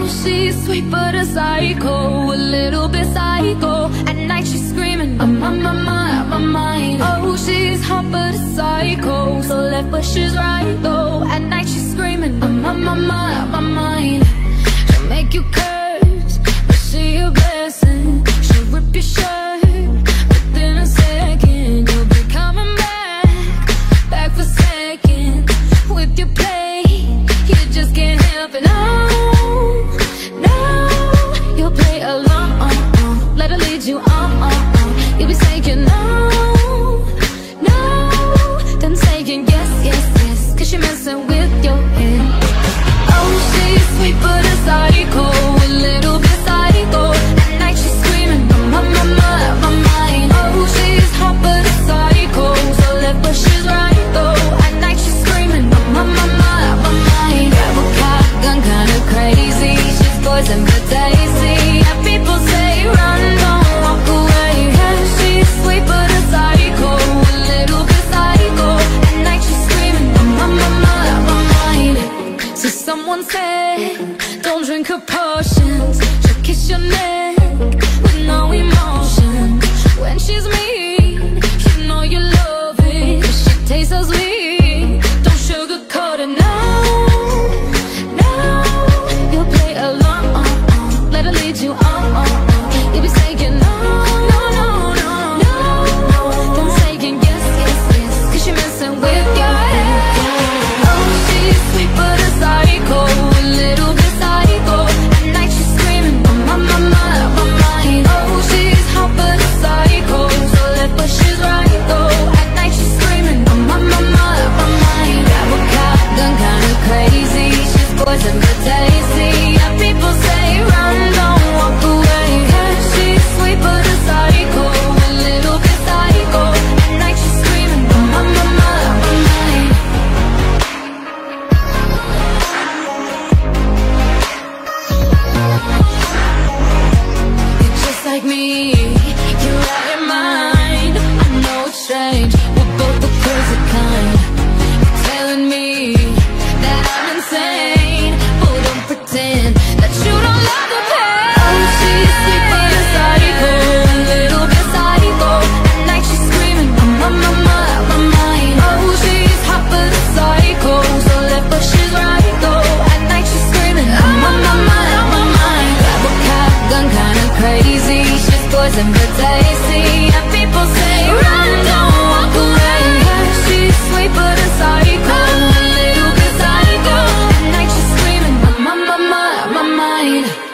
she's sweet but a psycho, a little bit psycho. At night she's screaming, I'm on my mind. Oh, she's hot but a psycho, so left but she's right though. At night she's screaming, I'm on my mind. She'll make you curse, but she a blessing. She'll rip your shirt within a second. You'll be coming back for seconds. With your play, you just can't help it. No, you'll play along, let her lead you on. You'll be saying no, then saying yes, cause she's messing with your head. Oh, she's sweet but a psycho, a little bit psycho. At night she's screaming, I'm on my mind. Oh, she's hot but a psycho, so left but she's right though. At night she's screaming, I'm on my mind. Grab a shotgun, kinda crazy. She's poison but tasty. Yeah, people say run, don't walk away. Yeah, she's sweet but a psycho, a little bit psycho. At night she's screaming, I'm on my mind. So someone said, don't drink her potions. She'll kiss your neck with no emotion. When she's mean, you know you love it, 'cause she tastes so sweet. Don't sugarcoat it, no, you'll play along, let her lead you on. You'll be saying no, then saying yes, 'cause she messing with your head. Oh, she's sweet but a psycho, a little bit psycho. At night she's screaming, I'm on my mind. Oh, she's hot but a psycho, so left but she's right though. At night she's screaming, I'm on my mind. Grab a shotgun, kinda crazy. She's poison but tasty. Yeah, people say run, don't walk away. Yeah, she's sweet but a psycho, a little bit psycho. At night she's screaming, I'm on my mind. You're just like me, you're out your mind. I know it's strange, we're both the crazy kind. You're telling me that I'm insane, but don't pretend that you don't love the pain. Oh, she's sweet but a psycho, a little bit psycho. At night she's screaming, I'm on my mind. Oh, she's hot but a psycho, so left but she's right though. At night she's screaming, I'm on my mind. Grab a shotgun, kinda crazy. She's poison but tasty. And people say run, don't walk away. Yeah, she's sweet but a psycho, a little bit psycho. At night she's screaming, I'm on my mind.